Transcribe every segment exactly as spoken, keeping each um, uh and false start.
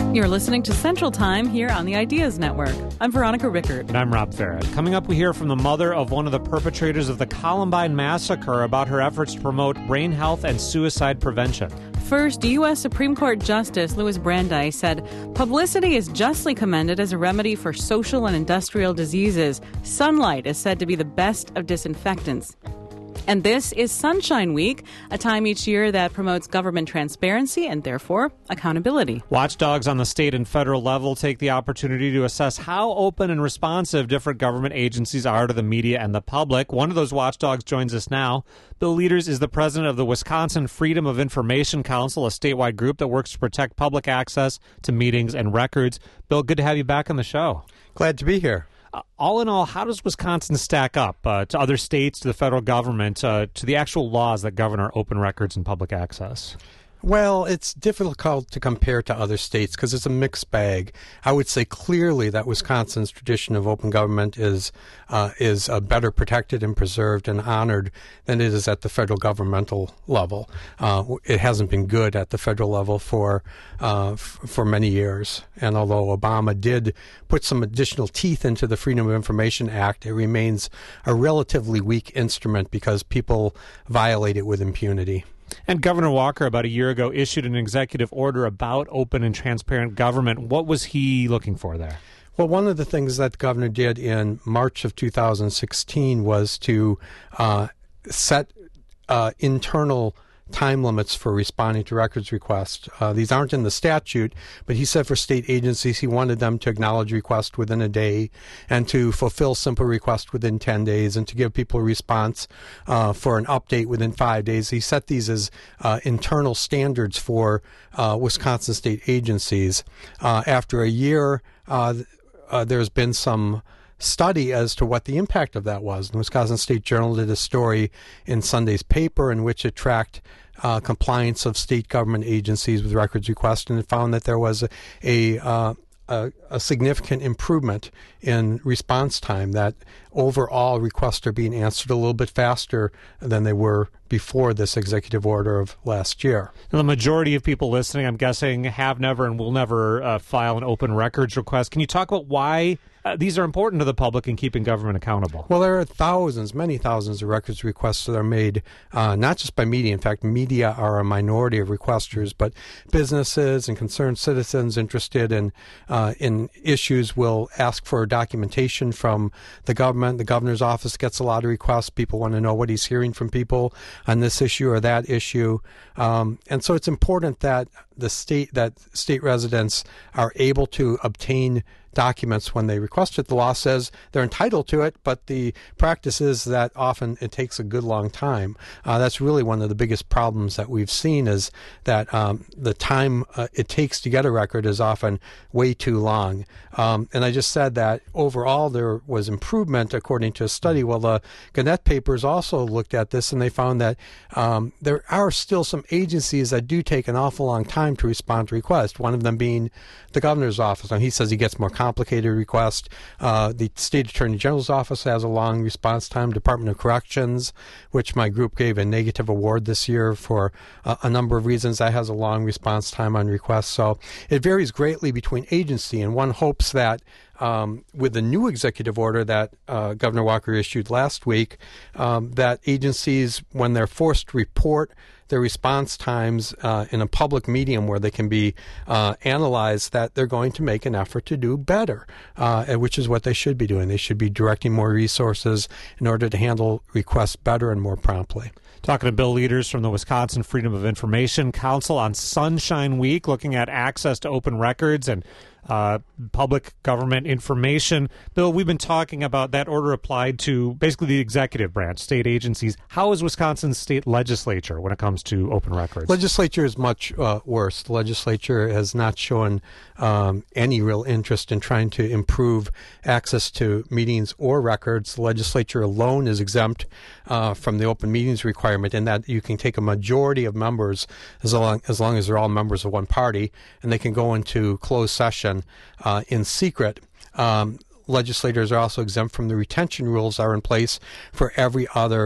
You're listening to Central Time here on the Ideas Network. I'm Veronica Rickert. And I'm Rob Farrett. Coming up, we hear from the mother of one of the perpetrators of the Columbine Massacre about her efforts to promote brain health and suicide prevention. First, U S Supreme Court Justice Louis Brandeis said publicity is justly commended as a remedy for social and industrial diseases. Sunlight is said to be the best of disinfectants. And this is Sunshine Week, a time each year that promotes government transparency and, therefore, accountability. Watchdogs on the state and federal level take the opportunity to assess how open and responsive different government agencies are to the media and the public. One of those watchdogs joins us now. Bill Leaders is the president of the Wisconsin Freedom of Information Council, a statewide group that works to protect public access to meetings and records. Bill, good to have you back on the show. Glad to be here. Uh, all in all, how does Wisconsin stack up uh, to other states, to the federal government, uh, to the actual laws that govern our open records and public access? Well, it's difficult to compare to other states because it's a mixed bag. I would say clearly that Wisconsin's tradition of open government is uh, is uh, better protected and preserved and honored than it is at the federal governmental level. Uh, it hasn't been good at the federal level for uh, f- for many years. And although Obama did put some additional teeth into the Freedom of Information Act, it remains a relatively weak instrument because people violate it with impunity. And Governor Walker, about a year ago, issued an executive order about open and transparent government. What was he looking for there? Well, one of the things that the governor did in March of two thousand sixteen was to uh, set uh, internal time limits for responding to records requests. Uh, these aren't in the statute, but he said for state agencies he wanted them to acknowledge requests within a day and to fulfill simple requests within ten days and to give people a response uh, for an update within five days. He set these as uh, internal standards for uh, Wisconsin state agencies. Uh, after a year, uh, uh, there's been some study as to what the impact of that was. The Wisconsin State Journal did a story in Sunday's paper in which it tracked uh, compliance of state government agencies with records requests, and it found that there was a, a uh, A, a significant improvement in response time, that overall requests are being answered a little bit faster than they were before this executive order of last year. Now, the majority of people listening, I'm guessing, have never and will never uh, file an open records request. Can you talk about why uh, these are important to the public in keeping government accountable? Well, there are thousands, many thousands of records requests that are made, uh, not just by media. In fact, media are a minority of requesters, but businesses and concerned citizens interested in uh, in issues will ask for documentation from the government. The governor's office gets a lot of requests. People want to know what he's hearing from people on this issue or that issue. Um, and so it's important that the state, that state residents are able to obtain documents when they request it. The law says they're entitled to it, but the practice is that often it takes a good long time. Uh, that's really one of the biggest problems that we've seen, is that um, the time uh, it takes to get a record is often way too long. Um, and I just said that overall there was improvement according to a study. Well, the Gannett papers also looked at this, and they found that um, there are still some agencies that do take an awful long time to respond to requests, one of them being the governor's office. And he says he gets more complicated requests. Uh, the State Attorney General's office has a long response time. Department of Corrections, which my group gave a negative award this year for uh, a number of reasons, that has a long response time on requests. So it varies greatly between agency, and one hopes that Um, with the new executive order that uh, Governor Walker issued last week, um, that agencies, when they're forced to report their response times uh, in a public medium where they can be uh, analyzed, that they're going to make an effort to do better, uh, which is what they should be doing. They should be directing more resources in order to handle requests better and more promptly. Talking to Bill Leaders from the Wisconsin Freedom of Information Council on Sunshine Week, looking at access to open records and uh, public government information. Bill, we've been talking about that order applied to basically the executive branch, state agencies. How is Wisconsin's state legislature when it comes to open records? Legislature is much uh, worse. The legislature has not shown um, any real interest in trying to improve access to meetings or records. The legislature alone is exempt uh, from the open meetings requirement, in that you can take a majority of members, as long as, long as they're all members of one party, and they can go into closed session uh, in secret. Um, legislators are also exempt from the retention rules that are in place for every other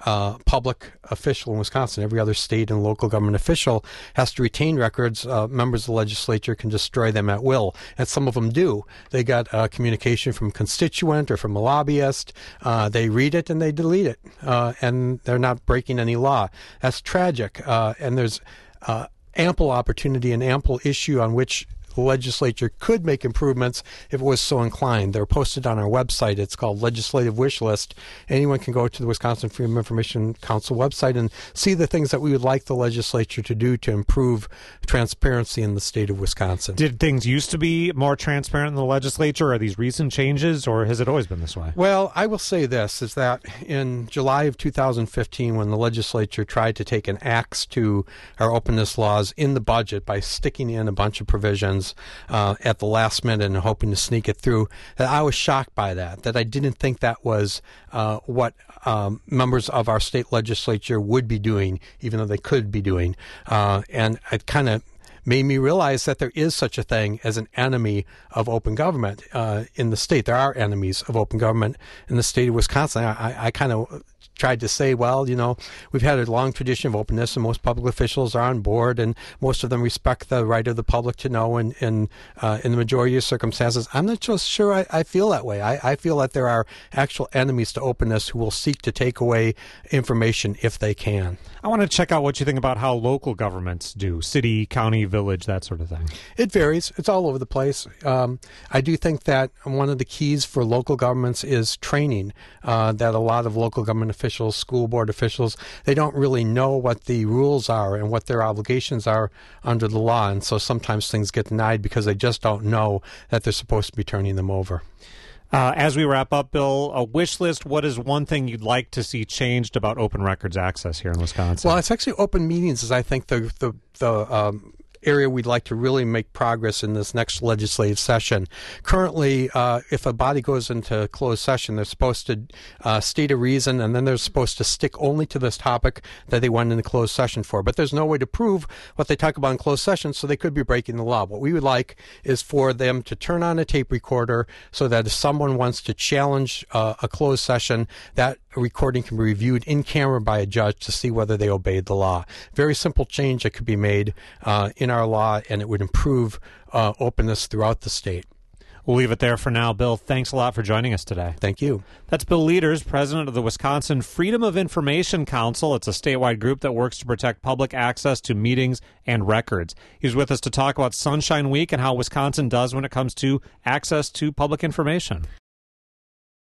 uh, public official in Wisconsin, every other state and local government official has to retain records. Uh, members of the legislature can destroy them at will, and some of them do. They got uh, communication from a constituent or from a lobbyist. Uh, they read it and they delete it, uh, and they're not breaking any law. That's tragic, uh, and there's uh, ample opportunity and ample issue on which the legislature could make improvements if it was so inclined. They're posted on our website. It's called Legislative Wish List. Anyone can go to the Wisconsin Freedom of Information Council website and see the things that we would like the legislature to do to improve transparency in the state of Wisconsin. Did things used to be more transparent in the legislature? Are these recent changes, or has it always been this way? Well, I will say this, is that in July of two thousand fifteen, when the legislature tried to take an axe to our openness laws in the budget by sticking in a bunch of provisions Uh, at the last minute and hoping to sneak it through, that I was shocked by that, that I didn't think that was uh, what um, members of our state legislature would be doing, even though they could be doing. Uh, and it kind of made me realize that there is such a thing as an enemy of open government uh, in the state. There are enemies of open government in the state of Wisconsin. I, I kind of tried to say, well, you know, we've had a long tradition of openness, and most public officials are on board, and most of them respect the right of the public to know in in, uh, in the majority of circumstances. I'm not so sure I, I feel that way. I, I feel that there are actual enemies to openness who will seek to take away information if they can. I want to check out what you think about how local governments do, city, county, village, that sort of thing. It varies. It's all over the place. Um, I do think that one of the keys for local governments is training, uh, that a lot of local government officials, school board officials, they don't really know what the rules are and what their obligations are under the law. And so sometimes things get denied because they just don't know that they're supposed to be turning them over. Uh, as we wrap up, Bill, a wish list, what is one thing you'd like to see changed about open records access here in Wisconsin? Well, it's actually open meetings is, I think, the, the, the um, area we'd like to really make progress in this next legislative session. Currently, uh, if a body goes into closed session, they're supposed to uh, state a reason, and then they're supposed to stick only to this topic that they went into closed session for. But there's no way to prove what they talk about in closed session, so they could be breaking the law. What we would like is for them to turn on a tape recorder so that if someone wants to challenge uh, a closed session, that recording can be reviewed in camera by a judge to see whether they obeyed the law. Very simple change that could be made uh, in our law, and it would improve uh, openness throughout the state. We'll leave it there for now. Bill, thanks a lot for joining us today. Thank you. That's Bill Leaders, president of the Wisconsin Freedom of Information Council. It's a statewide group that works to protect public access to meetings and records. He's with us to talk about Sunshine Week and how Wisconsin does when it comes to access to public information.